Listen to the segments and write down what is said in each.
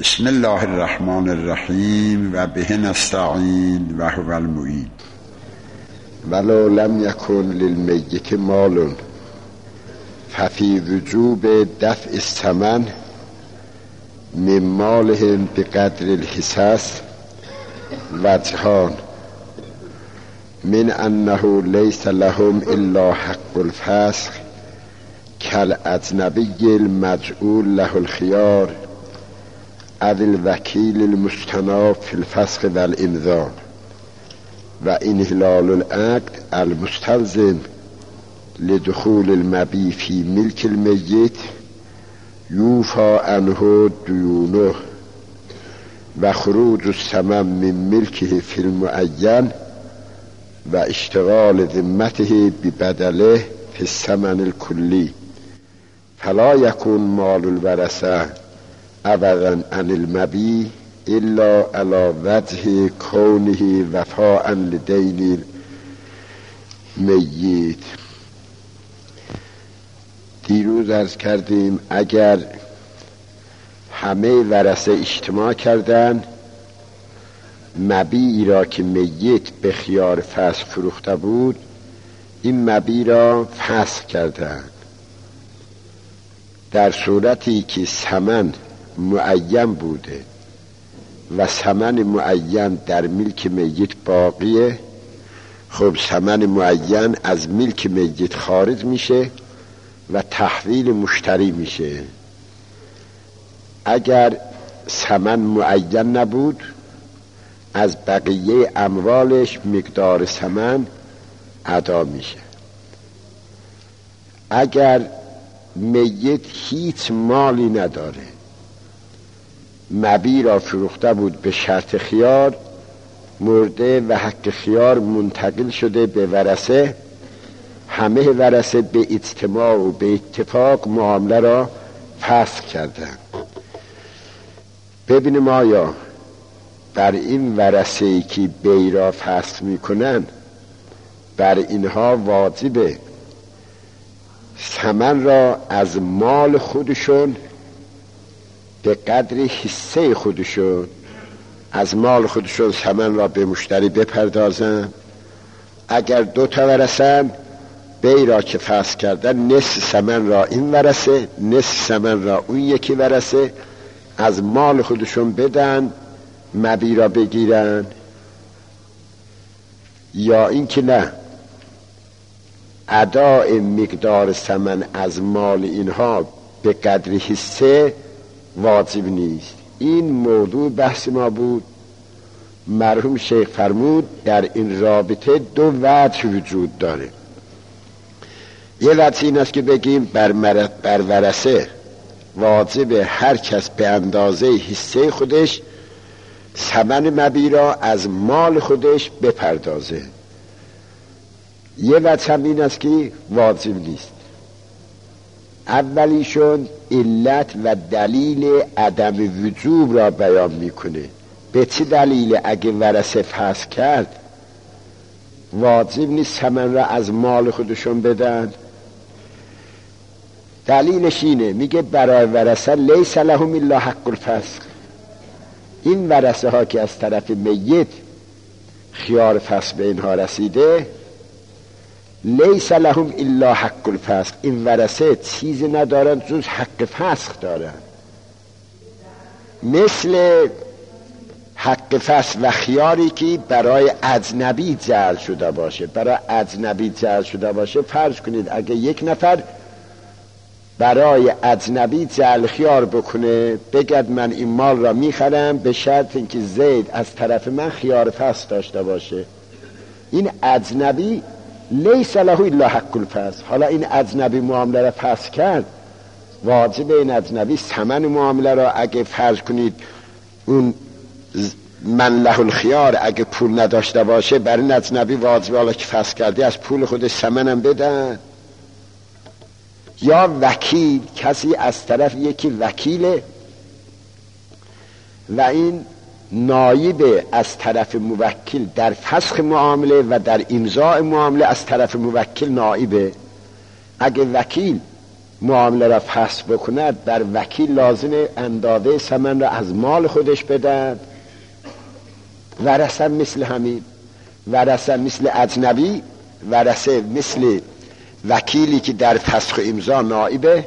بسم الله الرحمن الرحیم و به نستعین و هو المعین. ولو لم یکن للمیت مال ففی وجوب دفع الثمن من مالهم بقدر الحصص وجهان: من انه لیس لهم الا حق الفسخ كالاجنبی المجعول له الخيار او الوکیل المستناب فی الفسخ والامضاء و انحلال العقد المستلزم لدخول المبی فی ملک المیت یوفى عنه دیونه و خروج الثمن من ملکه فی المعین و اشتغال ذمته ببدله فی الثمن الکلی فلا یکون مال الورثه عوضا عن المبی الا على وجه کونه وفاء لدین المیت. دیروز عرض کردیم اگر همه ورثه اجتماع کردن مبیعی را که میت به خیار فسخ فروخته بود این مبیع را فسخ کردند، در صورتی که ثمن معین بوده و ثمن معین در ملک میت باقیه، خب ثمن معین از ملک میت خارج میشه و تحویل مشتری میشه. اگر ثمن معین نبود از بقیه اموالش مقدار ثمن ادا میشه. اگر میت هیچ مالی نداره، مبیع را فروخته بود به شرط خیار، مرده و حق خیار منتقل شده به ورثه، همه ورثه به اجتماع و به اتفاق معامله را فسخ کردند. ببینیم آیا بر این ورثه‌ای که بیع را فسخ میکنن بر اینها واجبه ثمن را از مال خودشون به قدر حصه خودشون از مال خودشون ثمن را به مشتری بپردازن؟ اگر دو تا ورثن بیع را که فسخ کردن نصف ثمن را این ورثه نصف ثمن را اون یکی ورثه از مال خودشون بدن مبیع را بگیرن، یا اینکه نه اداء مقدار ثمن از مال اینها به قدر حصه واجب نیست. این موضوع بحث ما بود. مرحوم شیخ فرمود در این رابطه دو وجه وجود داره. یه وجه این است که بگیم بر ورثه واجب هر کس به اندازه حصه خودش ثمن مبیع را از مال خودش بپردازه. یه وجه هم این است که واجب نیست. اولیشون علت و دلیل عدم وجوب را بیان میکنه. به چه دلیل اگه ورثه فسخ کرد واجب نیست ثمن را از مال خودشون بدن؟ دلیلش اینه، میگه برای ورثه لیس لهم الا حق الفسخ. این ورثه ها که از طرف میت خیار فسخ به اینها رسیده، لیس لهم الا حق الفسخ، این ورثه چیزی ندارن جز حق فسخ دارن. مثل حق فسخ و خیاری که برای اجنبی جعل شده باشه. برای اجنبی جعل شده باشه، فرض کنید اگه یک نفر برای اجنبی جعل خیار بکنه، بگد من این مال را میخرم به شرط اینکه زید از طرف من خیار فسخ داشته باشه، این اجنبی لیس له الا حق الفسخ. حالا این اجنبی معامله را فسخ کرد، واجب این اجنبی ثمن معامله را، اگه فرض کنید اون من له الخیار اگه پول نداشته باشه، برای این اجنبی واجب حالا که فسخ کرده از پول خودش ثمنم بدن. یا وکیل، کسی از طرف یکی وکیله و این نایب از طرف موکل در فسخ معامله و در امضاء معامله از طرف موکل نایبه. اگه وکیل معامله را فسخ بکند بر وکیل لازم اندازه ثمن را از مال خودش بدهد. ورثه مثل همین، ورثه مثل اجنبی، ورثه مثل وکیلی که در فسخ امضا نائبه.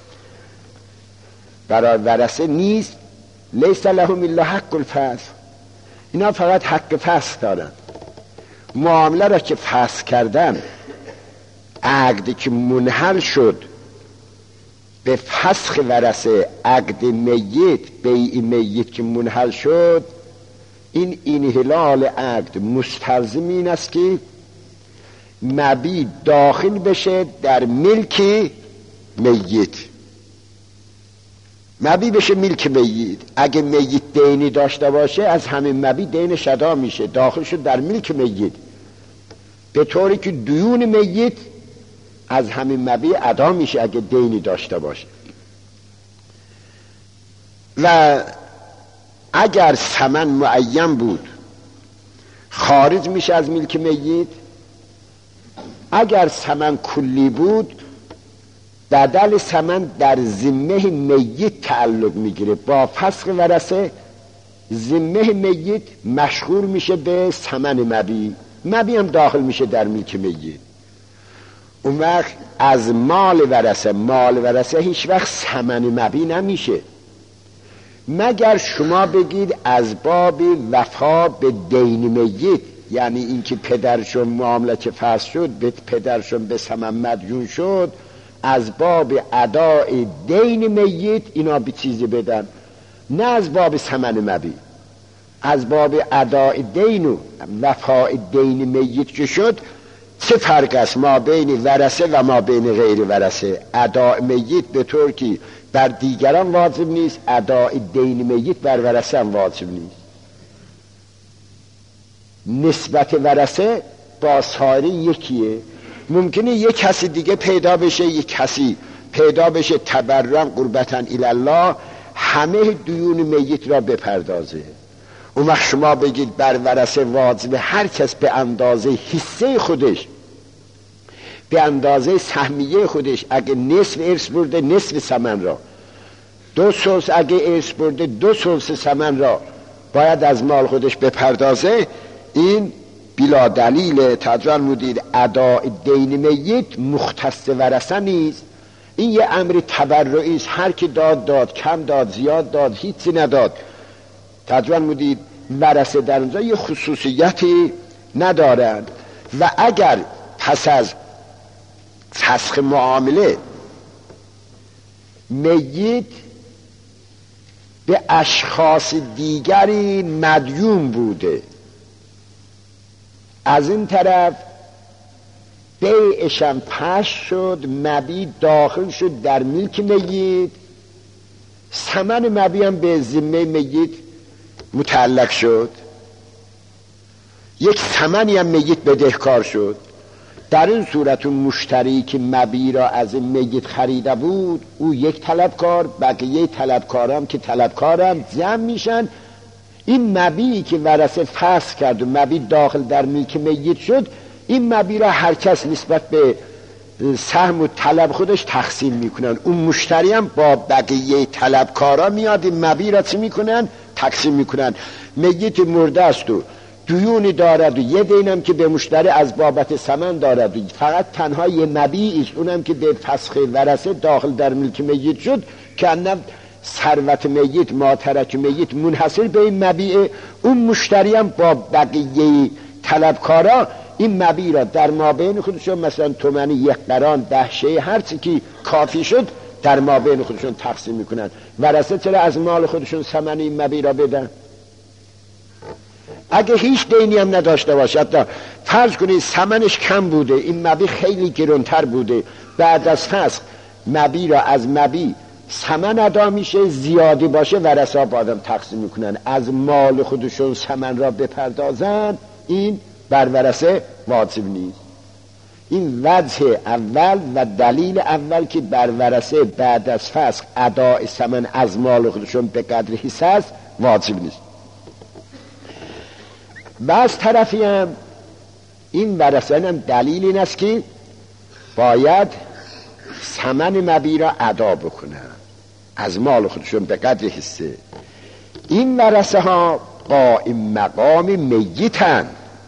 برای ورثه نیست لیس لهم الا حق الفسخ، اینا فقط حق فسخ دارن. معامله را که فسخ کردن، عقدی که منحل شد به فسخ ورثه، عقد میت، بیع میت که منحل شد، این انحلال عقد مستلزم این است که مبی داخل بشه در ملک میت، مبی بشه ملک میت. اگه میت دینی داشته باشه از همین مبی دینش ادا میشه، داخل شد در ملک میت، به طوری که دیون میت از همین مبی ادا میشه اگه دینی داشته باشه. و اگر ثمن معین بود خارج میشه از ملک میت، اگر ثمن کلی بود بدل ثمن در ذمه میت تعلق میگیره. با فسخ ورثه ذمه میت مشغول میشه به ثمن مبی، مبی هم داخل میشه در ملک میت. اون وقت از مال ورثه، مال ورثه هیچ وقت ثمن مبی نمیشه، مگر شما بگید از باب وفا به دین میت، یعنی اینکه پدرشون معامله که فسخ شد، به پدرشون به ثمن مدیون شد، از باب اداء دین میت اینا به چیزی بدن، نه از باب ثمن مبی. از باب اداء دین و وفاء دین میت که شد، چه فرق است ما بین ورثه و ما بین غیر ورثه؟ اداء میت به طور که بر دیگران واجب نیست، اداء دین میت بر ورثه هم واجب نیست. نسبت ورثه با سایر یکیه. ممکنه یک کسی دیگه پیدا بشه، یک کسی پیدا بشه تبرعا قربتا الی الله همه دیون میت را بپردازه. اون وقت شما بگید بر ورثه واجب هر کس به اندازه حصه خودش، به اندازه سهمیه خودش، اگه نصف ارث برده نصف ثمن را، 2 ثلث اگه ارث برده 2 ثلث ثمن را باید از مال خودش بپردازه. این بلا دلیل تجربه مدید اداء دین میت مختص ورثه نیست. این یه امر تبرعی است، هر کی داد، کم داد، زیاد داد، هیچی نداد. تجربه مدید ورثه در اونجا یه خصوصیتی ندارند. و اگر پس از فسخ معامله میت به اشخاص دیگری مدیون بوده، از این طرف بیعشم پش شد، مبی داخل شد در ملک میت، ثمن مبی هم به ذمه میت متعلق شد، یک ثمنی هم میت بدهکار شد. در این صورت اون مشتری که مبی را از میت خریده بود، او یک طلبکار، بقیه طلبکارام که طلبکارم جمع میشن. این مبی که ورثه فسخ کرد و مبی داخل در ملک میت شد، این مبی را هر کس نسبت به سهم و طلب خودش تقسیم میکنن. اون مشتری هم با بقیه طلبکارا میاد این مبی را چی میکنن؟ تقسیم میکنن. میت مرده است و دیونی دارد و یه دینم که به مشتری از بابت ثمن دارد و فقط تنها یه مبی است، اونم که به فسخ ورثه داخل در ملک میت شد، که انم ثروت میت، ماترک میت منحصر به این مبیعه. اون مشتری هم با بقیه طلبکارا این مبی را در مابین خودشون، مثلا تومنی، 1 قران، 10 شیء، هر چی که کافی شد در مابین خودشون تقسیم میکنن. ورثه چرا از مال خودشون ثمن این مبی را بدن؟ اگه هیچ دینی هم نداشته باشد، فرض کنید ثمنش کم بوده، این مبی خیلی گرانتر بوده، بعد از فسخ مبی را از مبی ثمن ادا میشه، زیادی باشه ورثه با آدم تقسیم میکنن، از مال خودشون ثمن را بپردازن، این بر ورثه واجب نیست. این وجه اول و دلیل اول که بر ورثه بعد از فسخ اداء ثمن از مال خودشون به قدر حصه است واجب نیست. و از طرفی هم این ورثه هم دلیل این است که باید ثمن مبی را ادا بکنن از مال خودشون به قدر حصه. این ورثه ها قائم مقام میتن.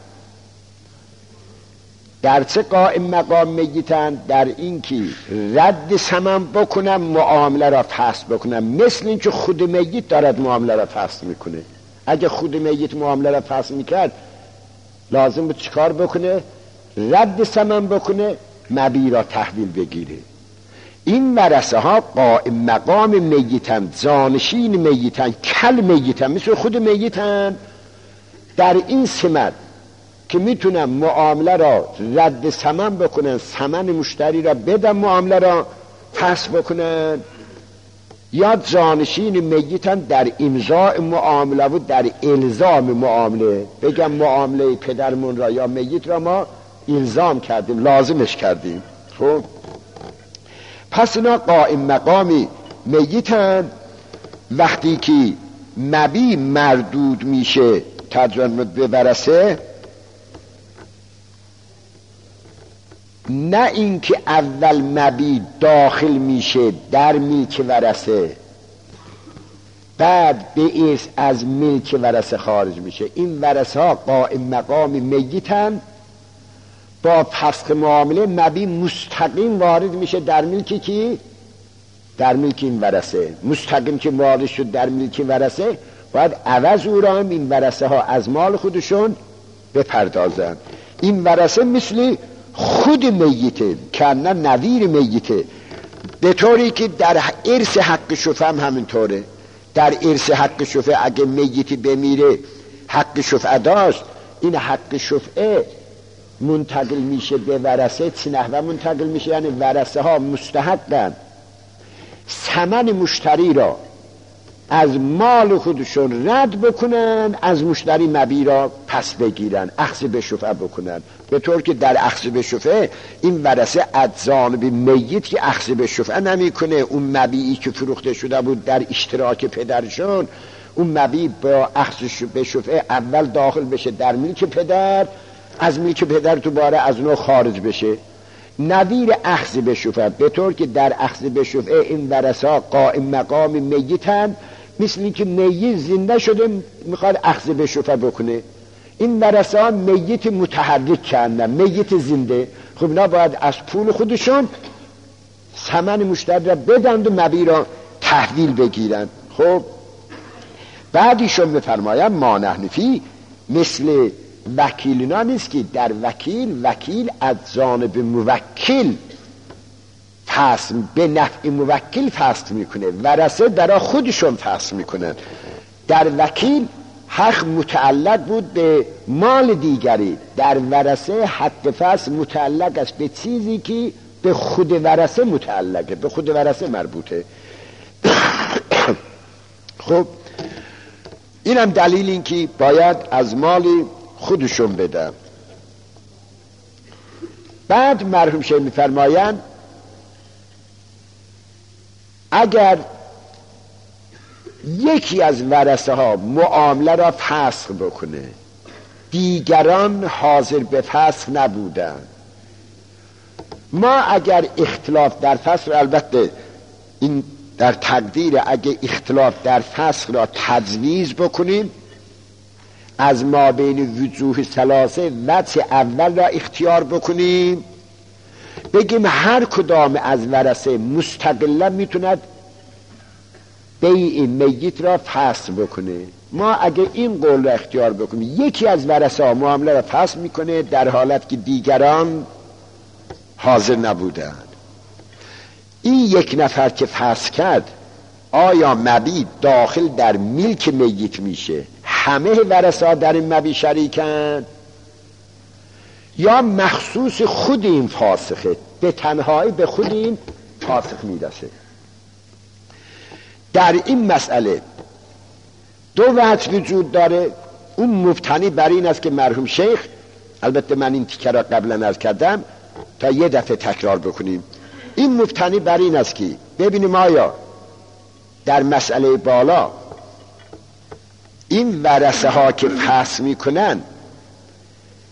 در چه قائم مقام میتن؟ در این که رد ثمن بکنن، معامله را فسخ بکنن، مثل این که خود میت دارد معامله را فسخ میکنه. اگه خود میت معامله را فسخ میکرد لازم بود چیکار بکنه؟ رد ثمن بکنه، مبی را تحویل بگیره. این ورثه ها قائم مقام میتن، جانشین میتن، کل میتن، مثل خود میتن. در این سمت که میتونن معامله را رد ثمن بکنن، ثمن مشتری را بدن، معامله را فسخ بکنن، یا جانشین میتن در امضاء معامله و در الزام معامله. بگم معامله پدرمون را یا میت را ما الزام کردیم، لازمش کردیم. خب پس اینا قائم مقامی میتن. وقتی که مبی مردود میشه ترجمه به ورثه، نه اینکه اول مبی داخل میشه در ملک ورثه بعد به ارث از ملک ورثه خارج میشه. این ورثه ها قائم مقام میتن. با فسخ معامله مبی مستقیم وارد میشه در ملکی که در ملک این ورثه. مستقیم که وارد شد در ملک ورثه باید عوض او را هم این ورثه ها از مال خودشون بپردازن. این ورثه مثل خود میته، کنه نویر میته، به طوری که در ارث حق شفعه هم همینطوره. در ارث حق شفعه اگه میتی بمیره حق شفعه داشت، این حق شفعه منتقل میشه به ورثه. چه نحوه منتقل میشه؟ یعنی ورثه ها مستحقن ثمن مشتری را از مال خودشون رد بکنن، از مشتری مبی را پس بگیرن، اخذ به شفعه بکنن. به طور که در اخذ به شفعه این ورثه از جانب میت که اخذ به شفعه نمی کنه، اون مبیعی که فروخته شده بود در اشتراک پدرشون، اون مبی با اخذ به شفعه اول داخل بشه در ملک پدر، از ملک پدر دوباره از اونو خارج بشه. نظیر اخذ به شفعه، به طور که در اخذ به شفعه این ورثه ها قائم مقام میتن، مثل این که میت زنده شده میخواد اخذ به شفعه بکنه. این ورثه ها میت متحرک کردن، میت زنده. خب اینا باید از پول خودشون ثمن مشتری را بدند و مبی را تحویل بگیرن. خب بعدیشون بفرمایم ما نحن فی، مثل وکیلینا نیست که در وکیل از جانب موکل فصل به نفع موکل فصل میکنه، ورثه در خودشون فصل میکنن. در وکیل حق متعلق بود به مال دیگری، در ورثه حق فصل متعلق است به چیزی که به خود ورثه متعلقه، به خود ورثه مربوطه. خب اینم دلیل این که باید از مال خودشون بدم. بعد مرحوم شیخ میفرمایند اگر یکی از ورثه ها معامله را فسخ بکنه، دیگران حاضر به فسخ نبودن، ما اگر اختلاف در فسخ، البته این در تقدیر، اگه اختلاف در فسخ را تجویز بکنیم، از ما بین وجوه ثلاثه وجه اول را اختیار بکنیم، بگیم هر کدام از ورثه مستقلا میتوند بیع میت را فسخ بکنه. ما اگه این قول را اختیار بکنیم، یکی از ورثه ها معامله را فسخ میکنه در حالت که دیگران حاضر نبودند، این یک نفر که فسخ کرد آیا مبی داخل در ملک میت میشه، همه ورثه ها در این مبی شریکن، یا مخصوص خود این فاسخه، به تنهایی به خود این فاسخ میرسه؟ در این مسئله دو وجه وجود داره. اون مبتنی بر این است که مرحوم شیخ، البته من این تیکه را قبلا عرض کردم تا یه دفعه تکرار بکنیم، این مبتنی بر این است که ببینیم آیا در مسئله بالا این ورثه ها که فسخ میکنن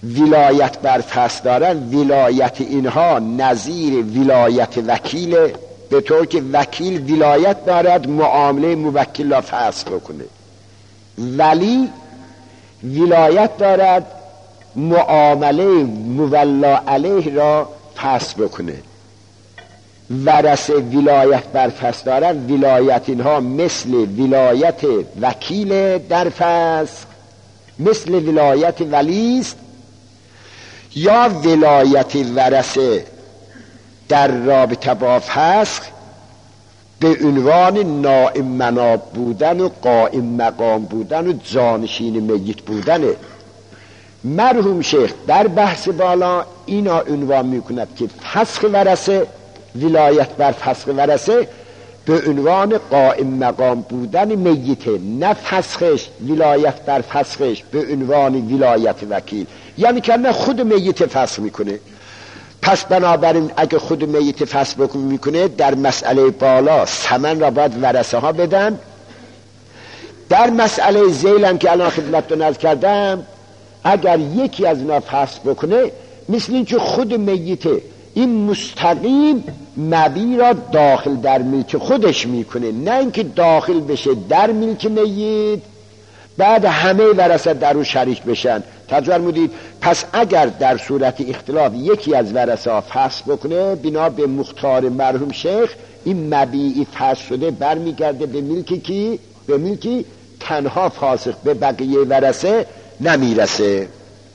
ولایت بر فصل دارن، ولایت اینها نظیر ولایت وکیل، به طور که وکیل ولایت دارد معامله موکل را فصل بکنه، ولی ولایت دارد معامله مولا علیه را فصل بکنه. ورثه ولایت بر فصل دارن، ولایت اینها مثل ولایت وکیل در فصل، مثل ولایت ولی است، یا ولایت ورثه در رابطه با فسخ به عنوان نائم مناب بودن و قائم مقام بودن و جانشین میت بودنه. مرحوم شیخ در بحث بالا اینا عنوان میکند که فسخ ورثه، ولایت بر فسخ ورثه به عنوان قائم مقام بودن میته، نه فسخش ولایت بر فسخش به عنوان ولایت وکیل، یعنی که نه خود میت فسخ میکنه. پس بنابراین اگه خود میت فسخ میکنه در مسئله بالا ثمن را باید ورثه ها بدن. در مسئله ذیل هم که الان خدمتتون عرض کردم، اگر یکی از اینا فسخ بکنه مثل این که خود میته این مستقیم مبی را داخل در ملک خودش میکنه، نه اینکه داخل بشه در ملک میت بعد همه ورثه در او شریک بشن. توجه فرمودید؟ پس اگر در صورت اختلاف یکی از ورثه ها فسخ بکنه، بنا به مختار مرحوم شیخ این مبیعی فسخ شده برمیگرده به ملکی کی؟ به ملکی تنها فاسخ، به بقیه ورثه نمیرسه.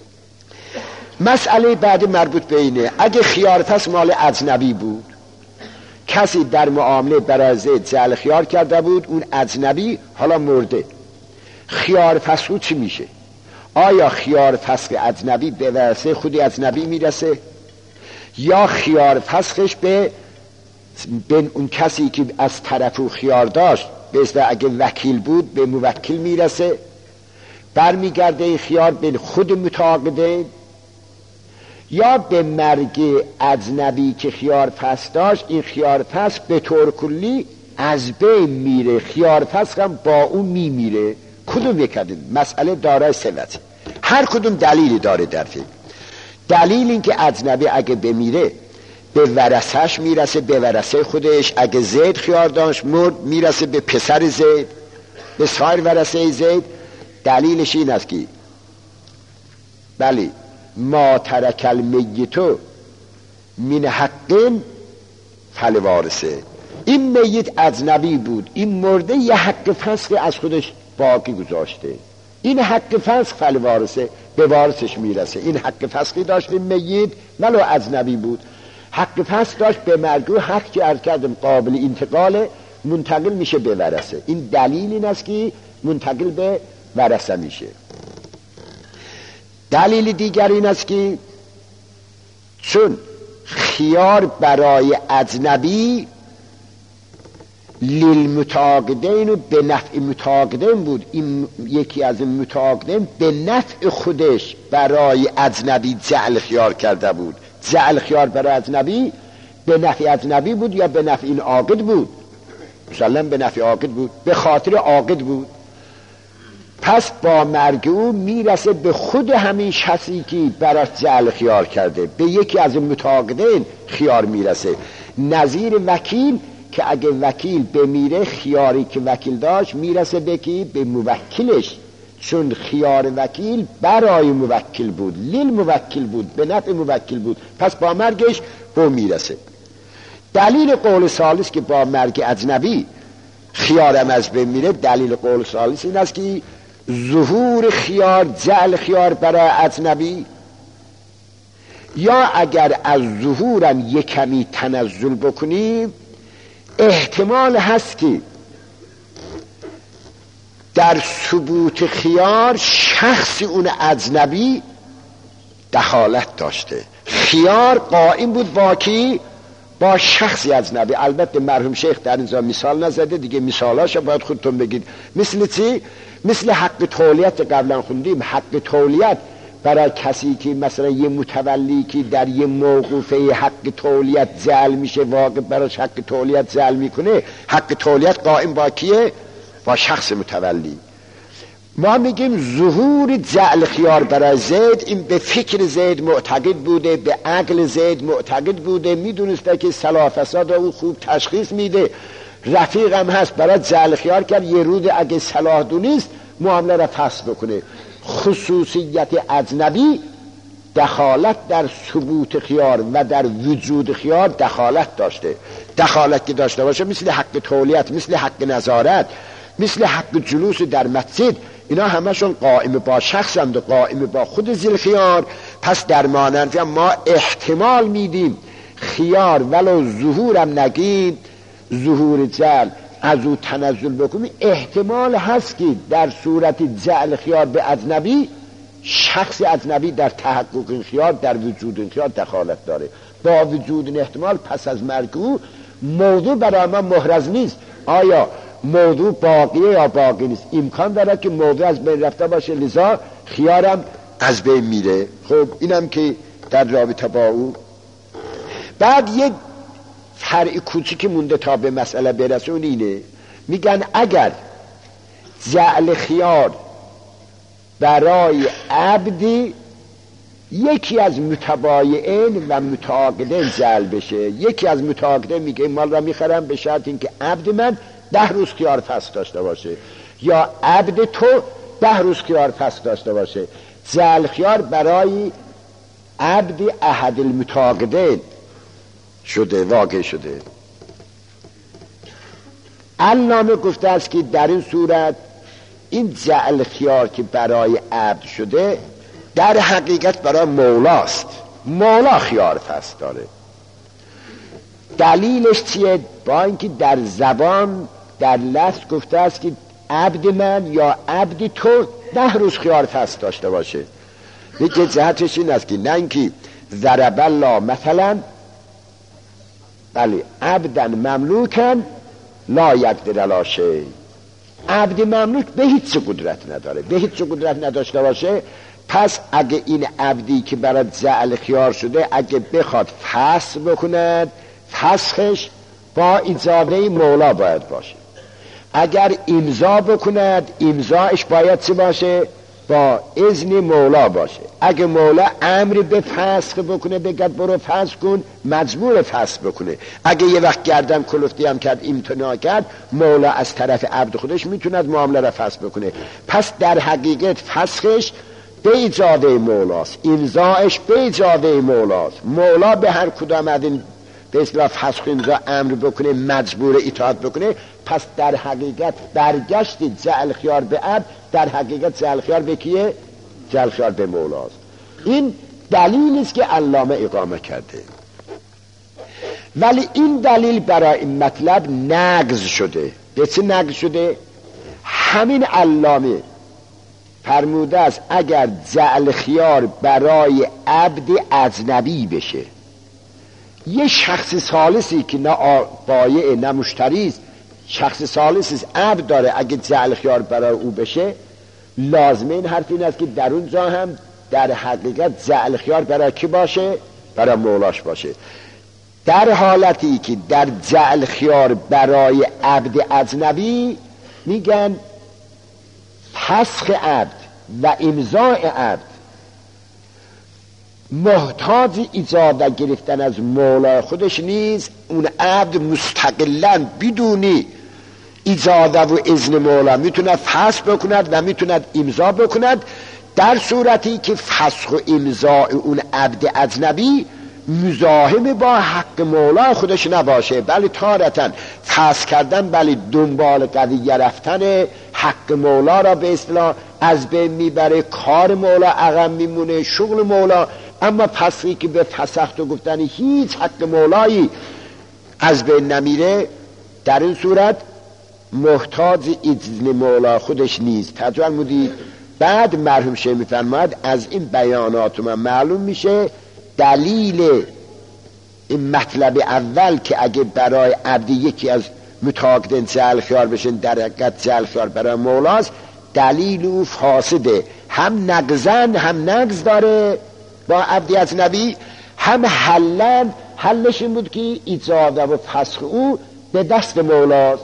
مسئله بعد مربوط به اینه، اگه خیار فسخ مال اجنبی بود، کسی در معامله برای زید جعل خیار کرده بود، اون اجنبی حالا مرده، خیار فسخ چی میشه؟ آیا خیار فسخ اجنبی به ورثه خود اجنبی میرسه یا خیار فسخش به اون کسی که از طرف خیار داشت، به اصطلاح اگه وکیل بود به موکل میرسه، برمیگرده این خیار به خود متعاقدین، یا به مرگ اجنبی که خیار فسخ داشت این خیار فسخ به طور کلی از بین میره، خیار فسخ هم با اون میمیره. کدوم بکردیم؟ مسئله دارای ثبت، هر کدوم دلیلی داره در فکر. دلیل این که اجنبی اگه بمیره به ورثهش میرسه، به ورثه خودش، اگه زید خیار داشت مرد میرسه به پسر زید، به سایر ورثه زید. دلیلش این است که بلی ما ترک المیتو من حقین فلوارثه، این میت اجنبی بود، این مرده یه حق فسخ از خودش باقی گذاشته، این حق فسخ فلوارثه، به وارثش میرسه. این حق فسخی داشت این میت ولو اجنبی بود، حق فسخ داشت به مرگو، حق که عرض کردم قابل انتقال، منتقل میشه به ورثه. این دلیل این است که منتقل به ورثه میشه. دلیل دیگر این است که چون خیار برای اجنبی للمتعاقدین و به نفع متعاقدین بود، این یکی از این متعاقدین به نفع خودش برای اجنبی جعل خیار کرده بود. جعل خیار برای اجنبی به نفع اجنبی بود یا به نفع این عاقد بود؟ مسلم به نفع عاقد بود، به خاطر عاقد بود. پس با مرگ او میرسه به خود همین شخصی که براش جعل خیار کرده، به یکی از متعاقدین خیار میرسه. نظیر وکیل که اگه وکیل بمیره خیاری که وکیل داشت میرسه به کی؟ به موکلش، چون خیار وکیل برای موکل بود، لیل موکل بود، به نفع موکل بود، پس با مرگش به میرسه. دلیل قول ثالث که با مرگ اجنبی خیارم از بمیره، دلیل قول ثالث این است که ظهور خیار، جعل خیار برای اجنبی، یا اگر از ظهورم یک کمی تنزل بکنیم احتمال هست که در ثبوت خیار شخص اون اجنبی دخالت داشته. خیار قائم بود با کی؟ با شخصی اجنبی. البته مرحوم شیخ در اینجا مثال نزده دیگه، مثالاشو باید خودتون بگید. مثل چی؟ مثل حق تولیت قبلا خوندیم. حق تولیت برای کسی که مثلا یه متولی که در یه موقوفه حق تولیت جعل میشه، واقع براش حق تولیت جعل میکنه، حق تولیت قائم با کیه؟ با شخص متولی. ما میگیم ظهور جعل خیار برای زید، این به فکر زید معتقد بوده، به عقل زید معتقد بوده، میدونسته که صلاح فساد او خوب تشخیص میده، رفیقم هست، برای جعل خیار کرد. یه رود اگه صلاح دونست معامله را فسخ بکنه. خصوصیت اجنبی دخالت در ثبوت خیار و در وجود خیار دخالت داشته. دخالت که داشته باشه مثل حق تولیت، مثل حق نظارت، مثل حق جلوس در مسجد، اینا همشون قائم با شخصند و قائم با خود ذی الخیار. پس در مانند ما احتمال میدیم خیار ولو ظهورم نگیم، ظهور جعل از او تنزل بکنیم، احتمال هست که در صورت جعل خیار به اجنبی، شخص اجنبی در تحقق این خیار، در وجود این خیار دخالت داره. با وجود این احتمال پس از مرگ او موضوع برای ما محرز نیست. آیا موضوع باقیه یا باقی نیست؟ امکان داره که موضوع از بین رفته باشه، لذا خیارم از بین میره. خب اینم که در رابطه با او. بعد یک فرع کوچیک مونده تا به مسئله برسون، اینه میگن اگر جعل خیار برای عبدی یکی از متبایعین و متعاقدین جعل بشه، یکی از متعاقدین میگه مال را میخرم به شرط اینکه عبد من 10 روز خیار فسخ داشته باشه، یا عبد تو 10 روز خیار فسخ داشته باشه. جعل خیار برای عبد احد المتعاقدین شده، واقع شده. علامه گفته است که در این صورت این جعل خیار که برای عبد شده در حقیقت برای مولاست. مولا خیار فسخ داره. دلیلش چیه؟ با اینکه در زبان در لفظ گفته است که عبد من یا عبد تو 10 روز خیار فسخ داشته باشه. یکی جهتش این است که نه اینکه ضرب الله مثلا بله عبدا مملوکا لا یقدر علی شیء، عبد مملوک به هیچ قدرت نداره، به هیچ قدرت نداشته باشه. پس اگه این عبدی که برای جعل خیار شده اگه بخواد فسخ بکند، فسخش با اجازه مولا باید باشه. اگر امضا بکند، امضاش باید چه باشه؟ با اذن مولا باشه. اگه مولا امر به فسخ بکنه، بگد برو فسخ کن، مجبور فسخ بکنه. اگه یه وقت گردن کلفتی هم کرد، امتناع کرد، مولا از طرف عبد خودش میتوند معامله را فسخ بکنه. پس در حقیقت فسخش به اجازه مولاست، امضاش به اجازه مولاست. مولا به هر کدام از این به اصطلاح فسخ امضا امر بکنه، مجبور اطاعت بکنه. پس در حقیقت برگشت جعل خیار به عبد، در حقیقت جعل خیار به کیه؟ جعل خیار به مولاست. این دلیلی است که علامه اقامه کرده، ولی این دلیل برای این مطلب نقض شده. به چه نقض شده؟ همین علامه فرموده است اگر جعل خیار برای عبد اجنبی بشه، یه شخص ثالثی که نه بایع نه مشتری است، شخص ثالثی است، عبد داره، اگه جعل خیار برای او بشه، لازمه این حرف این است که در اونجا هم در حقیقت جعل خیار برای کی باشه؟ برای مولاش باشه. در حالتی که در جعل خیار برای عبد اجنبی میگن فسخ عبد و امضاء عبد محتاج اجازه گرفتن از مولا خودش نیست. اون عبد مستقلاً بدون اجازه و اذن مولا میتونه فسخ بکند و میتونه امضا بکند، در صورتی که فسخ و امضاء اون عبد اجنبی مزاحم با حق مولا خودش نباشه، بلی تارتاً فسخ کردن، بلی دنبال قضیه رفتن حق مولا را به اصطلاح از بین میبره، کار مولا عقب میمونه، شغل مولا. اما فسخی که به فسخت و گفتن هیچ حق مولایی از بین نمیره، در این صورت محتاج اذن مولا خودش نیست. توجه مدید. بعد مرحوم شیخ میفرماید از این بیانات من معلوم میشه دلیل این مطلب اول که اگه برای عبد یکی از متعاقدین جعل خیار بشن، در حقیقت جعل خیار برای مولاست، دلیل او فاسده، هم نقضن هم نقض داره با عبد اجنبی، هم حلش این بود که اجازه و فسخ او به دست مولاست.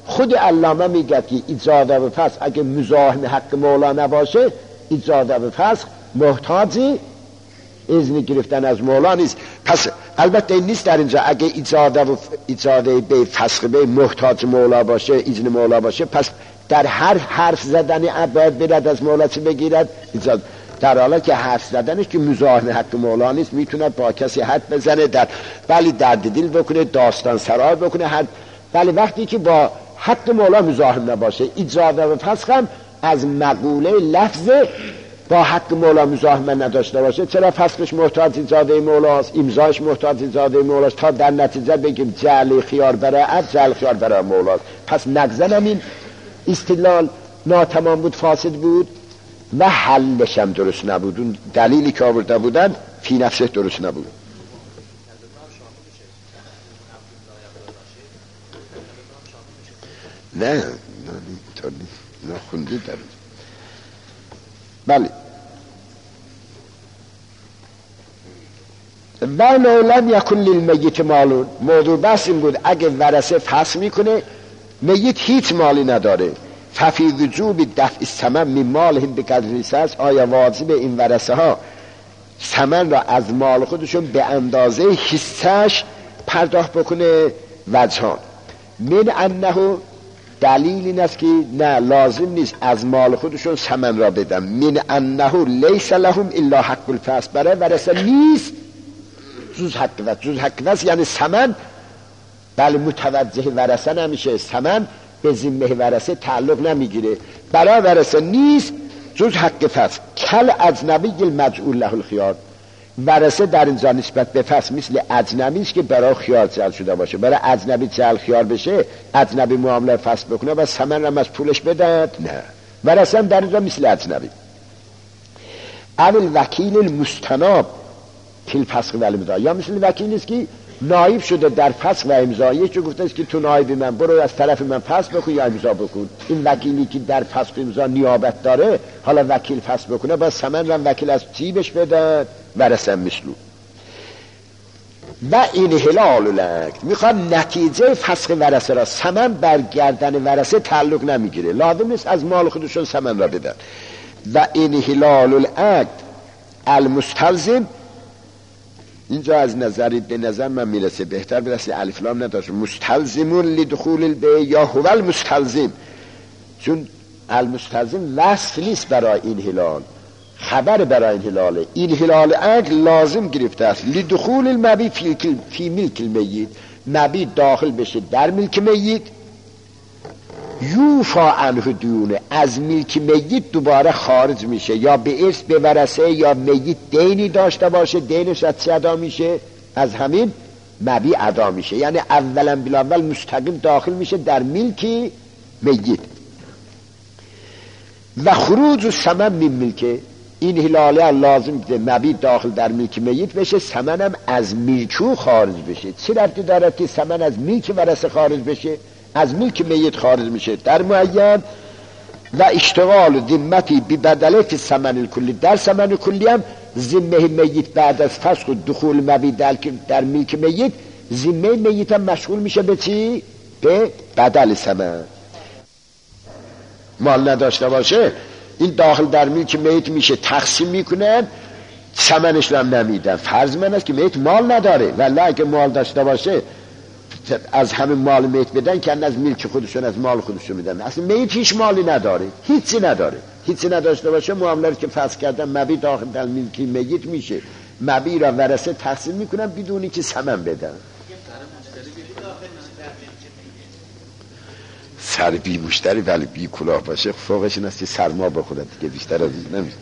خود علامه میگه که ایجاد و فسخ اگه مزاحم حق مولا نباشه، ایجاد و فسخ محتاجی اذن گرفتن از مولا نیست. پس البته این نیست در اینجا اگه ایجاد به فسخ به محتاج مولا باشه، اذن مولا باشه، پس در هر حرف زدن باید برد از مولا چه بگیرد؟ ایجاد. در حالا که حرف زدنش که مزاحم حق مولا نیست، میتونه با کسی حد بزنه، ولی درد دل بکنه، داستان سرای بکنه، ولی وقتی که با حق مولا مزاحم نباشه، ایجاد و فسخ هم از مقوله لفظ با حق مولا مزاحم نداشته باشه، چرا فسخش محتاج ایجاده مولاست، امضاش محتاج ایجاده مولاست، تا در نتیجه بگیم جعل خیار برای عبد، جعل خیار برای مولاست. پس نگذنم این استدلال ناتمام بود، فاسد بود و حلش هم درست نبود. اون دلیلی که آورده بودن فی نفسه درست نبود. نه خونده در بله. و لولم یکن للمیت مالون، موضوع بحث این بود اگه ورثه فسخ میکنه میت هیچ مالی نداره، ففی وجوب دفع الثمن من مالهم بقدر الحصص، آیا واجب این ورثه ها ثمن را از مال خودشون به اندازه حصهش پرداخت بکنه؟ وجهان. من انه دلیل این است که نه لازم نیست از مال خودشون ثمن را بدن. من انه لیس لهم الا حق الفصل، برای ورثه نیست جز حق وصل. جز حق وصل یعنی ثمن بله متوجه ورثه نمیشه، ثمن به ذمه ورثه تعلق نمیگیره، برای ورثه نیست جز حق فصل. کل اجنبی المجعول له الخیار، ورثه در اینجا نسبت به فصل مثل اجنبی است که برای خیار جعل شده باشه. برای اجنبی جعل خیار بشه، اجنبی معامله فصل بکنه و ثمن را از پولش بدهد؟ نه، ورثه در اینجا مثل اجنبی. اول وکیل المستناب فی الفسخ و الامضا، یا مثل وکیلی است که نایب شده در فسخ و امضا، یکی گفته است که تو نایب من برو از طرف من فسخ بکن یا امضا بکن. این وکیلی که در فسخ و امضا نیابت داره، حالا وکیل فسخ بکنه با ثمن را وکیل از جیبش بده، ورثه مثلو. و این هلال العقد، میخواد نتیجه فسخ ورثه را، ثمن برگردن ورثه تعلق نمیگیره، لازم نیست از مال خودشون ثمن را بدن. و این هلال العقد المستلزم، اینجا از نظری به نظر من میرسه بهتر برسه الف لام نداشت، مستلزمون لدخول البیع یا هو المستلزم، چون المستلزم وصف نیست برای این هلال، خبر برای این هلاله. این هلال عقل لازم گرفته است لدخول المبی فی ملک المیت، مبی داخل بشه در ملک میت، یوفا عنه دیونه، از ملک میت دوباره خارج میشه، یا به ارث به ورثه، یا میت دینی داشته باشه، دینش از چه ادا میشه؟ از همین مبی ادا میشه، یعنی اولا بلاول مستقیم داخل میشه در ملک میت. و خروج ثمن من ملکه، این هلاله لازم ده مبی داخل در ملک میت بشه، ثمن هم از ملکو خارج بشه. چه ربطی داره که ثمن از ملک ورثه خارج بشه؟ از ملک میت خارج میشه در معین. و اشتغال ذمتی بی بدله فی ثمن الکلی، در ثمن کلی هم ذمه میت بعد از فسخ و دخول مبی در ملک میت، ذمه میت هم مشغول میشه به چی؟ به بدل ثمن. مال نداشته باشه این داخل در ملک میت میشه، تقسیم میکنن، ثمنش رو هم نمیدن. فرض من است که میت مال نداره، ولی اگه مال داشته باشه از همه مال میت بدن که از ملک خودشون از مال خودشون میدن. اصلا میت هیچ مالی نداره، هیچی نداره، هیچی نداشته باشه، معامله که فسخ کردن مبی داخل در ملک میت میشه، مبی را ورثه تقسیم میکنن بدونی که ثمن بدن. سر بی مشتری ولی بی کلاه باشه، فوقش این است که سرما بخورد دیگه، بیشتر از این نمیشه.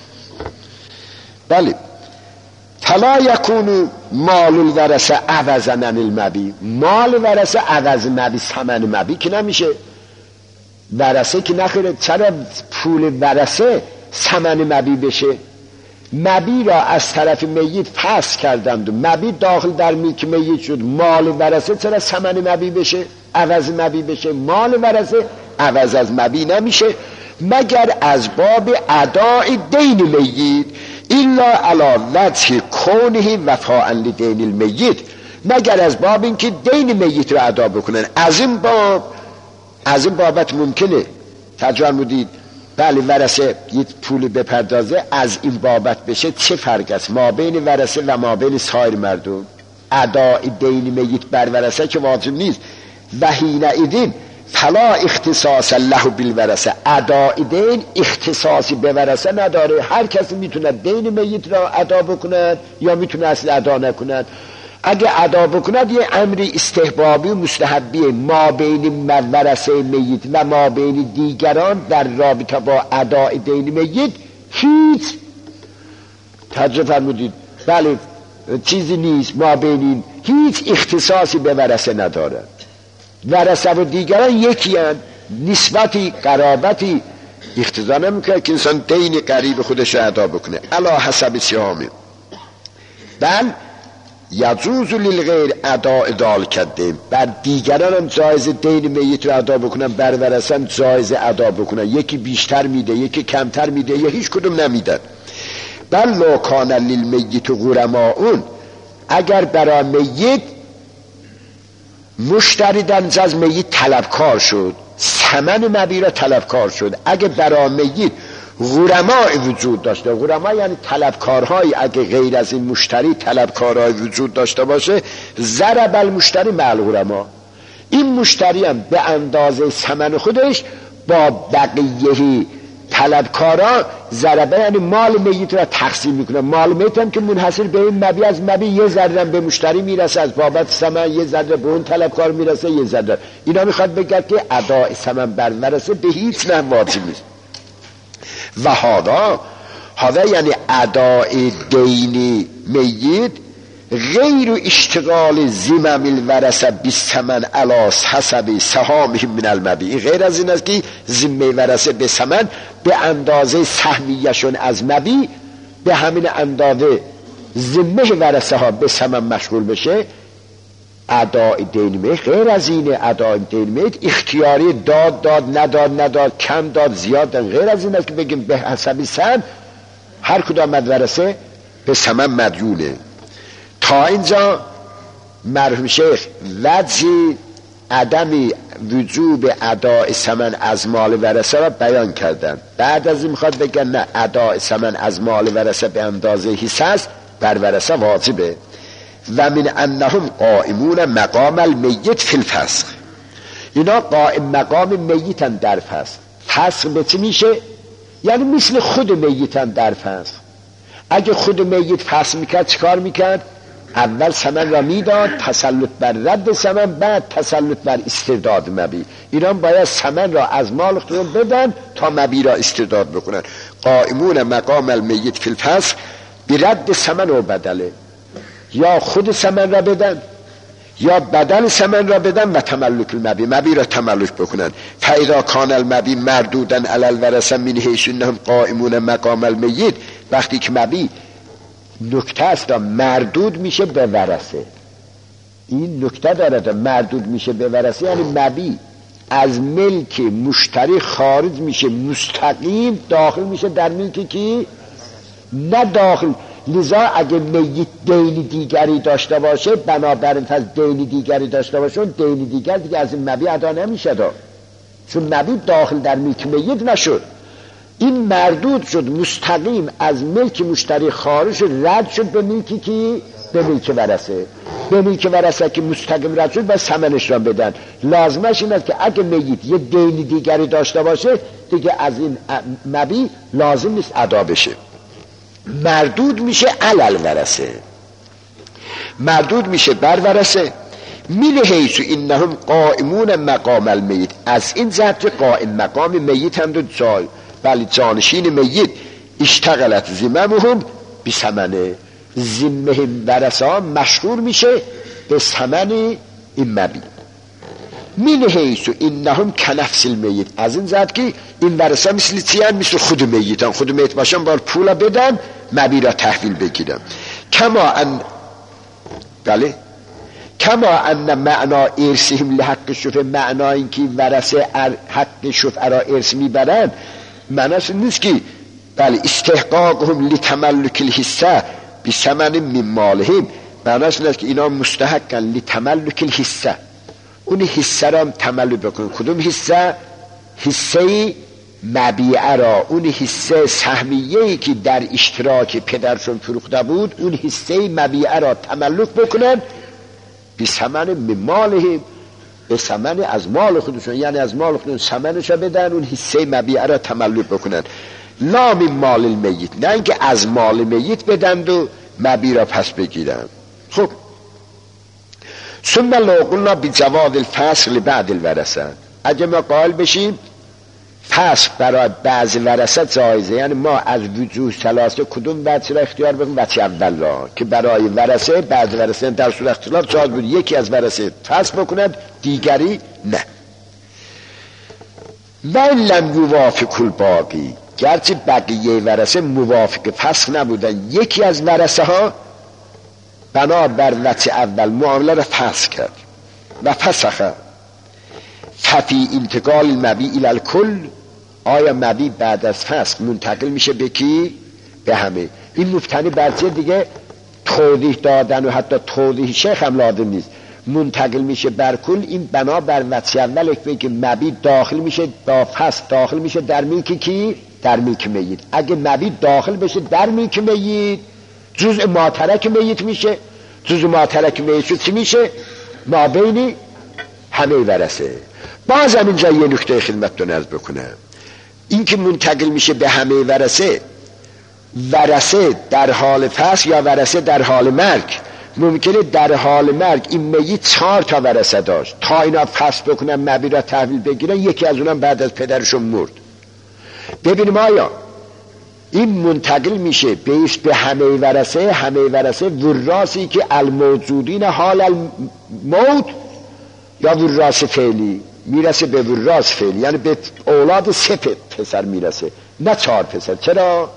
بله. فلا یکون مال الورثه عوضا عن المبی، مال ورثه عوض مبی، ثمن مبی که نمیشه. ورثه که نخیره، چرا پول ورثه ثمن مبی بشه؟ مبی را از طرف میت فسخ کردند و مبی داخل در ملک میت شد، مال ورثه چرا ثمن مبی بشه، عوض مبی بشه؟ مال ورثه عوض از مبی نمیشه مگر از باب اداء دین میت، الا علی وجه کونه وفاء لدین المیت، مگر از باب اینکه دین میت رو ادا بکنن، از این باب از این بابت ممکنه تجربه مودید بله ورثه یه پولی بپردازه، از این بابت بشه چه فرق است ما بین ورثه و ما بین سایر مردم؟ ادای دین میت بر ورثه که واجب نیست. و حینئذ فلا اختصاص له بالورثه، ادای دین اختصاصی به ورثه نداره. هر کسی میتونه دین میت را ادا بکند یا میتونه اصلا ادا نکند. اگه ادا بکند یه امری استحبابی و مستحبی ما بین ورثه میت و ما بین دیگران در رابطه با ادای دین میت هیچ تجربه فرمودید بله چیزی نیست، ما بین هیچ اختصاصی به ورثه نداره. ورثه و دیگران یکی هستند، نسبتی قرابتی اقتضا نمیکنه که انسان دین قریب خودش را ادا بکنه علی حسب سهامه. بل یجوز للغیر اداء ذلک الدین، بر دیگران هم جایز دین میت را ادا بکنن، بر ورثه هم جایز ادا بکنن. یکی بیشتر میده یکی کمتر میده یا هیچ کدوم نمیدن. بل لو کان للمیت غرماء، اگر برای میت مشتری در از میت طلبکار شد، ثمن مبی را طلبکار شد، اگه برای میت غرماء وجود داشته، غرماء یعنی طلبکارهایی، اگه غیر از این مشتری طلبکارهای وجود داشته باشه، ضرب المشتری مع الغرماء، این مشتری هم به اندازه ثمن خودش با بقیه طلبکارا ضربه یعنی مال میت را تقسیم میکنه. مال میت هم که منحصر به این مبی، از مبی یه ذره به مشتری میرسه، از بابت ثمن یه ذره به اون طلبکار میرسه یه ذره. اینا میخواد بگه که اداء ثمن بر ورثه به هیچ نه واجب نیست. و هذا یعنی اداء دین میت غیر اشتغال زمام الورثه بالثمن علی حسب سهامهم من المبی، غیر از این است که ذمه ورثه به ثمن به اندازه سهمیشون از مبی به همین اندازه ذمه ورثه ها به ثمن مشغول بشه. اداء دین میت غیر از اینه، اداء دین میت اختیاری داد نداد کم داد زیاد داد. غیر از این است که بگیم به حسب سهم هر کدام ورثه به ثمن مدیونه. تا اینجا مرحوم شیخ وجه عدم وجوب اداء ثمن از مال ورثه را بیان کردن. بعد از این میخواد بگن نه، اداء ثمن از مال ورثه به اندازه حصص بر ورثه واجبه. و من انهم قائمون مقام المیت فی الفسخ، اینا قائم مقام میتن در فسخ. فسخ به چی میشه؟ یعنی مثل خود میتن در فسخ. اگه خود میت فسخ میکرد چیکار میکرد؟ اول ثمن را میداد، تسلط بر رد ثمن، بعد تسلط بر استرداد مبی. اینا باید ثمن را از مال خودشون بدن تا مبی را استرداد بکنن. قائمون مقام المیت فی الفسخ برد ثمن و بدله، یا خود ثمن را بدن یا بدل ثمن را بدن و تملک المبی، مبی را تملک بکنن. فاذا کان المبی مردودا علی الورثه من حیث انهم قائمون مقام المیت، وقتی که مبی نکته است مردود میشه به ورثه، این نکته داره مردود میشه به ورثه یعنی مبی از ملک مشتری خارج میشه، مستقیم داخل میشه در ملکی که نه داخل. لذا اگه میت دینی دیگری داشته باشه، بنابراین پس دینی دیگری داشته باشه، دینی دیگر دیگه از این مبی ادا نمیشه دا، چون مبی داخل در ملک میت نشد. این مردود شد، مستقیم از ملک مشتری خارج شد، رد شد به ملکی که به ملک ورثه. به ملک ورثه که مستقیم رد شد و ثمنش را بدن. لازمش این است که اگه میت یه دینی دیگری داشته باشه دیگه از این مبی لازم نیست ادا بشه، مردود میشه علل ورثه، مردود میشه بر ورثه. من حیث انهم قائمون مقام المیت، از این جهت قائم مقام میت هم دو جای ولی جانشین میت اشتغلت ذممهم بثمنه، ذمه ورثه مشغول میشه به ثمن این مبی. من حیث انهم کنفس المیت، از این جهت که این ورثه مثل چیان؟ مثل خود میتن، خود میت باشن باید پولا بدن مبی را تحویل بگیرن. کما ان معنا ارثهم لحق شفعه، معنا این که ورثه حق شفعه را ارث میبرن معناش نیست که بله استحقاقهم لتملک الحصه بثمن من مالهم، معناش نیست که اینا مستحقن لتملک الحصه، اون حصه را تملک بکنه. کدوم حصه؟ حصه مبیعه را، اون حصه سهمیه‌ای که در اشتراک پدرشون فروخته بود، اون حصه مبیعه را تملک بکنن بی ثمن مالهم، به ثمن از مال خودشون، یعنی از مال خودشون ثمنش بدن، اون حصه مبیعه را تملک بکنن. لا من مال المیت، نه اینکه از مال میت بدند و مبیع را پس بگیرن. خب ثم لو قلنا بجواز الفصل بعد الورثه، اگه ما قائل بشیم فصل برای بعض ورثه جایزه، یعنی ما از وجوه ثلاثه کدوم وجه را اختیار بکنیم؟ وجه اول را که برای ورثه بعض ورثه در صورت اختلاف جایز بود یکی از ورثه فصل بکند دیگری نه. و لم یوافق الباقی، گرچه بقیه ورثه موافق فصل نبودن، یکی از ورثه ها بنابر وجه اول معامله را فصل کرد و فسخه. ففی انتقال المبیع الی الکل، آیا مبیع بعد از فسخ منتقل میشه به کی؟ به همه. این مفتنی برچه دیگه توضیح دادن و حتی توضیح شیخ هم لازم نیست، منتقل میشه بر کل. این بنا بر وجه اول که مبیع داخل میشه با فسخ داخل میشه در ملک کی؟ در ملک میت. اگه مبیع داخل بشه در ملک میت جزء ماترک میت میشه. جزء ماترک میت شد چی میشه؟ ما بین همه ورثه. باز هم اینجا یه نکته خدمتتون عرض بکنم، این که منتقل میشه به همه ورثه، ورثه در حال فصل یا ورثه در حال مرگ، ممکنه در حال مرگ این میت 4 تا ورثه داشت، تا اینا فصل بکنن مبیع را تحویل بگیرن، یکی از اونم بعد از پدرشون مرد. ببینیم آیا این منتقل میشه به همه ورثه، همه ورثه وراثی که الموجودین حال الموت، یا وراث فعلی میرسه به وراث فعلی، یعنی به اولاد 3 پسر میرسه نه 4 پسر. چرا؟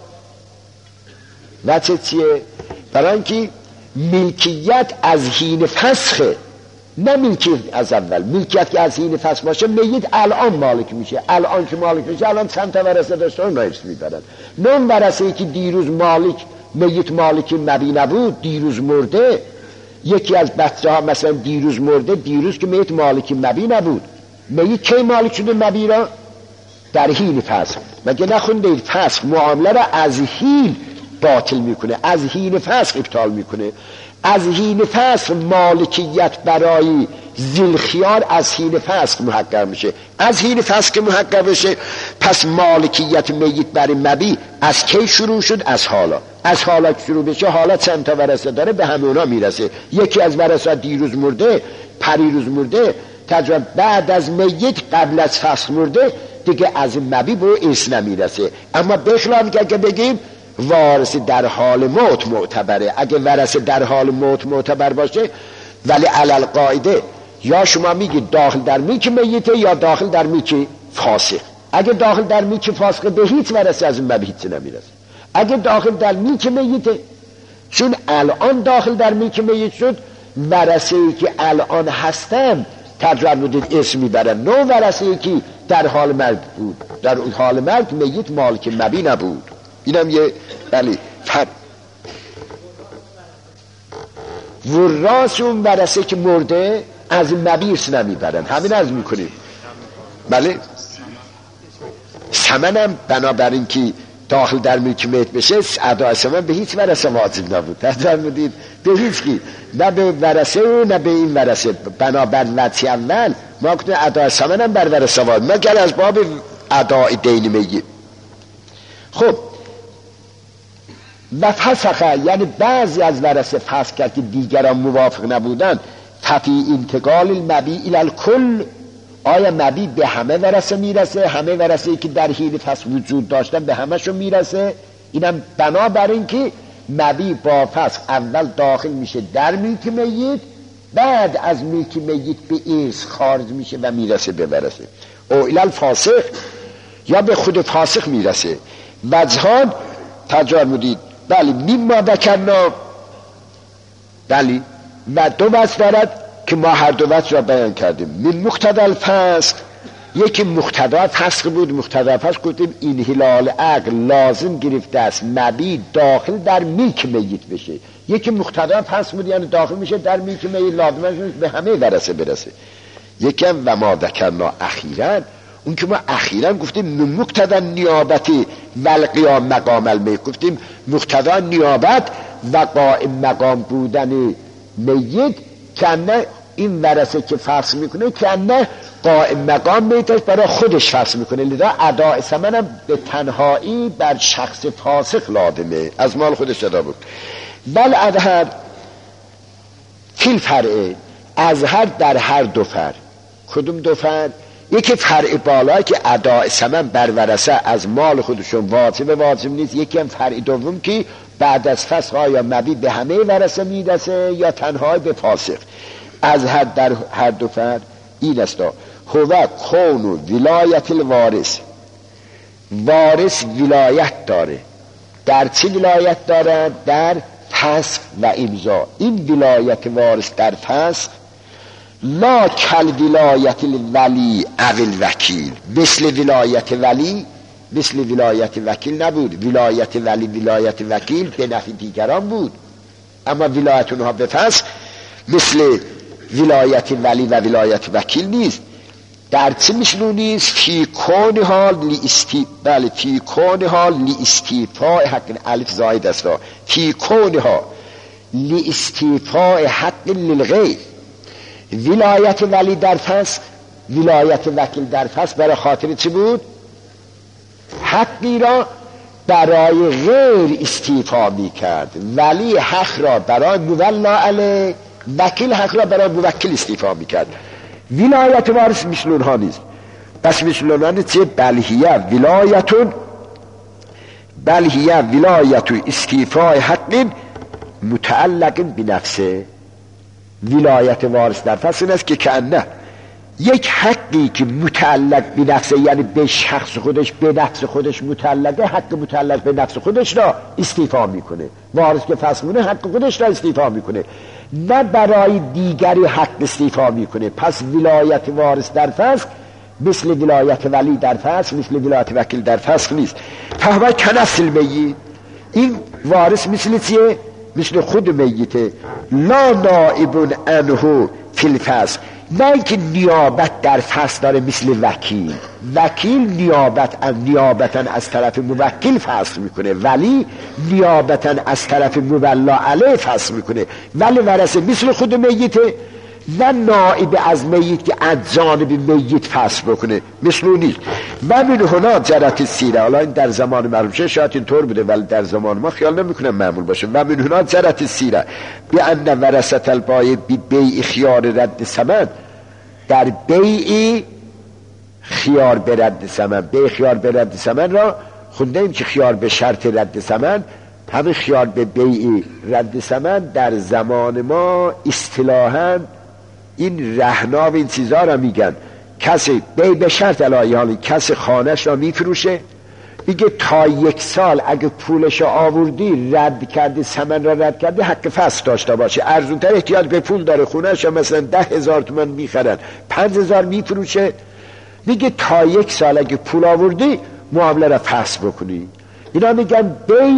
وجه چیه؟ برای اینکه ملکیت از حین فسخه، نه ملکیت از اول. ملکیت که از حین فسخ باشه میت الان مالک میشه، الان که مالک میشه الان چند تا ورثه داشته اون رئیس میبرن. نه اون ورثه‌ای که دیروز میت مالک مبیع نبود، دیروز مرده، یکی از بچه ها مثلا دیروز مرده، دیروز که میت مالک مبیع نبود، میت کی مالک شده مبیع را؟ در حین فسخ. مگه نخونده فسخ معامله را از حین باطل میکنه، از حین فسخ ابطال میکنه. از حین فسخ مالکیت برای ذوالخیار از حین فسخ محقق میشه. از حین فسخ محقق بشه پس مالکیت میت برای مبیع از کی شروع شد؟ از حالا. از حالا شروع بشه، حالا چند تا ورثه داره به همونا میرسه. یکی از ورثه دیروز مرده، پریروز مرده، تجربه بعد از میت قبل از فسخ مرده، دیگه از مبیع به ارث نمیرسه. اما بخلاف که بگیم وارث در حال موت معتبره، اگه ورثه در حال موت معتبر باشه، ولی علل قاعده یا شما میگید داخل در ملک میته یا داخل در ملک فاسق. اگه داخل در ملک فاسق به هیچ ورثه از این مبیع هیچ نمیرسه. اگه داخل در ملک میته، چون الان داخل در ملک میت شد، ورثه‌ای که الان هستن تجربه بودید اسم میبرن. نو ورثه‌ای که در حال مرگ بود، در حال مرگ میت مالک مبیع نبود. اینم یه بله فرق. وراث اون ورثه که مرده از مبیع ارث نمیبرن، همین عرض میکنیم. بله ثمنم بنابراین که داخل در ملک میت بشه، ادای ثمن به هیچ ورثه واجب نبود. تفرمودید به هیچ کی، نه به ورثه و نه به این ورثه. بنابر وجه اول ما گفتیم ادای ثمنم بر ورثه واجب، مگر از باب ادای دین میت. خب و فسخه، یعنی بعضی از ورثه فسخ کرد که دیگران موافق نبودن. ففی انتقال المبیع الی الکل، آیا مبیع به همه ورثه میرسه؟ همه ورثه‌ای که در حین فسخ وجود داشتن به همشون میرسه. اینم بنابراین که مبیع با فسخ اول داخل میشه در ملک میت، بعد از ملک میت به ارث خارج میشه و میرسه به ورثه. او الی الفاسق، یا به خود فاسق میرسه. وجهان تجارمودید بلی مما ذکرنا، بلی و 2 وجه دارد که ما هر 2 وجه را بیان کردیم. من مقتضی الفسق، یکی مقتضی فسق بود. مقتضی فسق گفتیم انحلال عقل لازم گرفته است مبیع داخل در ملک میت بشه. یکی مقتضی فسق بود یعنی داخل میشه در ملک میت، لازمش به همه ورثه برسه. یکم و ما ذکرنا اخیراً، اون که ما اخیراً گفتیم مقتضا نیابتی و القیام مقام المیت، گفتیم مقتضا نیابت و قائم مقام بودن میت کنه این ورثه که فرض میکنه کنه قائم مقام میتش برای خودش فرض میکنه، لذا اداء ثمن هم به تنهایی بر شخص فاسق لازمه، از مال خودش ادا بود. بل اظهر فی الفرع، اظهر در هر دو فرع. کدوم دو فرع؟ یکی فرع بالا که اداء ثمن بر ورثه از مال خودشون واجب نیست، یکی هم فرع دوم که بعد از فسخ یا مبی به همه ورثه میرسه یا تنهایی به فاسق. از در هر دو فرد این است هو کون ولایت الوارث، وارث ولایت داره. در چه ولایت داره؟ در فسخ و امضا. این ولایت وارث در فسخ لا کل ولایت الولی او الوکیل، مثل ولایت ولی مثل ولایت وکیل نبود. ولایت ولی ولایت وکیل به نفع دیگران بود، اما ولایت اونها به فسخ مثل ولایت ولی و ولایت وکیل نیست. در چه مثل نیست؟ فی کونها لی استیفاء حق، الف زاید است، فی کونها لی استیفاء حق للغیر. ولایت ولی در فسخ، ولایت وکیل در فسخ برای خاطر چی بود؟ حقی را برای غیر استیفا می کرد. ولی حق را برای مولا علیه، وکیل حق را برای موکل استیفا می کرد. ولایت وارث مثل اونها نیست. پس مثل اونها نیست چه؟ بلهیه ولایت استیفاء حق متعلق بنفسه. ولایت وارث در فصل این است که کانه یک حقی که متعلق به نفسه، یعنی به شخص خودش، به نفس خودش متعلقه، حق متعلق به نفس خودش را استیفا میکنه. وارث که فصل مونه حق خودش را استیفا میکنه، نه برای دیگری حق استیفا میکنه. پس ولایت وارث در فصل مثل ولایت ولی در فصل مثل ولایت وکیل در فصل نیست. فهو کنسل میت، این وارث مثل چیه؟ مثل خود میته. لا نائب عنه فی الفصل، نه اینکه نیابت در فصل داره مثل وکیل. وکیل نیابتا از طرف موکل فصل میکنه، ولی نیابتا از طرف مولا علیه فصل میکنه. ولی ورثه مثل خود میته، نه نائب از میت که از جانب میت فصل بکنه، مثل اون نیست. و من هنا جرت سیره، حالا این در زمان معلوم شه شاید این طور بوده ولی در زمان ما خیال نمیکنم معمول باشه. و من هنا جرت سیره بأن ورثت البایع ببیع خیار رد ثمن، در بیع خیار به رد ثمن، بیع خیار به رد ثمن را خوندیم که خیار به شرط رد ثمن، همین خیار به بیع رد ثمن در زمان ما اصطلاحاً این رهنا و این چیزا را میگن. کسی بیع به شرط الهی، حالی کسی خانهش را میفروشه، میگه تا 1 سال اگه پولش آوردی رد کردی، ثمن را رد کردی، حق فسخ داشته باشه. ارزونتر احتیاج به پول داره، خونهش مثلا 10,000 تومان میخرن، 5,000 میفروشه، میگه تا 1 سال اگه پول آوردی معامله را فسخ بکنی. اینا میگن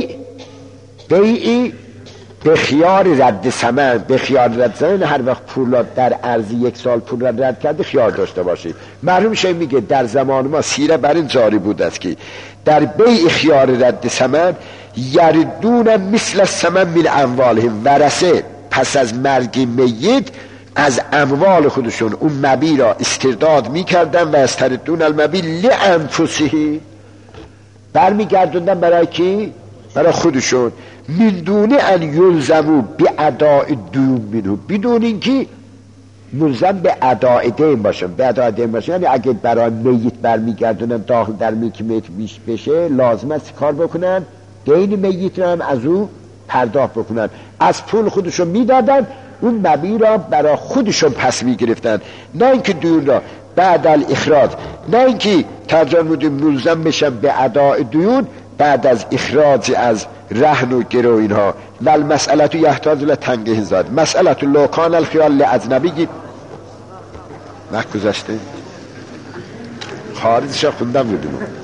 بیعی به خیار رد ثمن. به خیار رد ثمن هر وقت پول در عرض 1 سال پول را رد کرده خیار داشته باشی. معلوم شه میگه در زمان ما سیره بر این جاری بود است که در بیع خیار رد ثمن یردون مثل الثمن من اموالهم، ورثه پس از مرگ میت از اموال خودشون اون مبی را استرداد میکردن و استردون المبی لانفسه، برمیگردوندن برای کی؟ برای خودشون. من دون ان یلزمو به اداء دیون منه، بدون اینکه ملزم به اداء دین باشن. به اداء دین باشن یعنی اگه برای میت برمیگردونن داخل در ملک میت بشه، لازم است کار بکنن دین میت را هم از او پرداخت بکنن. از پول خودشون میدادن، اون مبی را برای خودشون پس میگرفتن، نه اینکه دیون را بعد الاخراج، نه اینکه ترجمه بودیم ملزم بشن به اداء دیون بعد از اخراج از رهن و گرو اینها. و المسئله تو یحتاج لتنگه زاد، مسئله تو لوکان الخیال لعجنبی وقت گذاشته خارجش خوندم بودیم.